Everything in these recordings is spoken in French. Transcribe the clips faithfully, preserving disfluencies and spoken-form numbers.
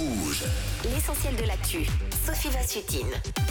Rouge. L'essentiel de l'actu, Sophie Vassutine.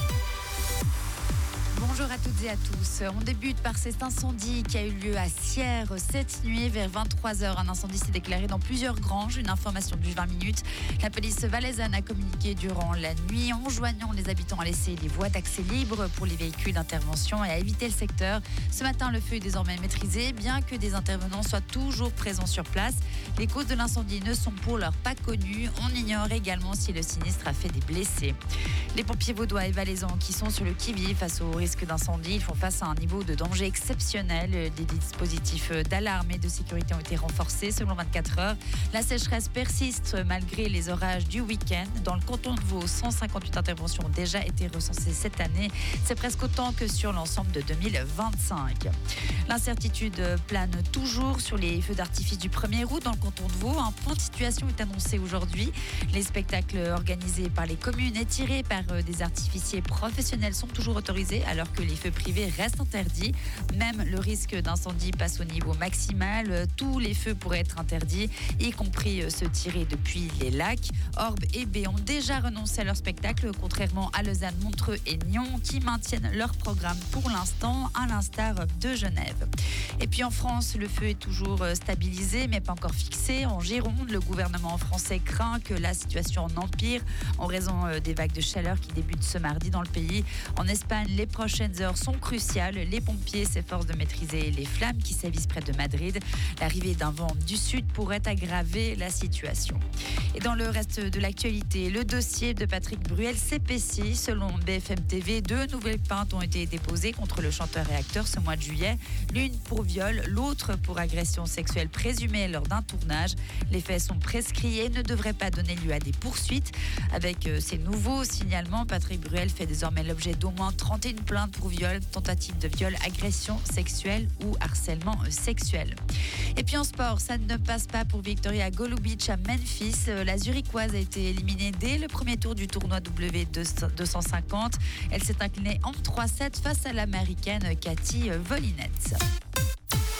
Bonjour à toutes et à tous. On débute par cet incendie qui a eu lieu à Sierre cette nuit vers vingt-trois heures. Un incendie s'est déclaré dans plusieurs granges. Une information du vingt minutes. La police valaisanne a communiqué durant la nuit, enjoignant les habitants à laisser les voies d'accès libres pour les véhicules d'intervention et à éviter le secteur. Ce matin, le feu est désormais maîtrisé, bien que des intervenants soient toujours présents sur place. Les causes de l'incendie ne sont pour l'heure pas connues. On ignore également si le sinistre a fait des blessés. Les pompiers vaudois et valaisans qui sont sur le qui-vive face au risque d'incendie, ils font face à un niveau de danger exceptionnel. Des dispositifs d'alarme et de sécurité ont été renforcés selon vingt-quatre heures. La sécheresse persiste malgré les orages du week-end. Dans le canton de Vaud, cent cinquante-huit interventions ont déjà été recensées cette année. C'est presque autant que sur l'ensemble de deux mille vingt-cinq. L'incertitude plane toujours sur les feux d'artifice du premier août dans le canton de Vaud. Un point de situation est annoncé aujourd'hui. Les spectacles organisés par les communes et tirés par des artificiers professionnels sont toujours autorisés alors que les feux privés restent interdits. Même le risque d'incendie passe au niveau maximal. Tous les feux pourraient être interdits, y compris ceux tirés depuis les lacs. Orbe et B ont déjà renoncé à leur spectacle, contrairement à Lausanne, Montreux et Nyon, qui maintiennent leur programme pour l'instant, à l'instar de Genève. Et puis en France, le feu est toujours stabilisé, mais pas encore fixé. En Gironde, le gouvernement français craint que la situation empire en raison des vagues de chaleur qui débutent ce mardi dans le pays. En Espagne, les prochaines heures sont cruciales. Les pompiers s'efforcent de maîtriser les flammes qui sévissent près de Madrid. L'arrivée d'un vent du sud pourrait aggraver la situation. Et dans le reste de l'actualité, le dossier de Patrick Bruel s'épaissit. Selon B F M T V, deux nouvelles plaintes ont été déposées contre le chanteur et acteur ce mois de juillet. L'une pour viol, l'autre pour agression sexuelle présumée lors d'un tournage. Les faits sont prescrits et ne devraient pas donner lieu à des poursuites. Avec ces nouveaux signalements, Patrick Bruel fait désormais l'objet d'au moins trente et une plaintes pour viol, tentative de viol, agression sexuelle ou harcèlement sexuel. Et puis en sport, ça ne passe pas pour Victoria Golubic à Memphis. La Zurichoise a été éliminée dès le premier tour du tournoi W deux cent cinquante. Elle s'est inclinée en trois sept face à l'américaine Cathy Volinets.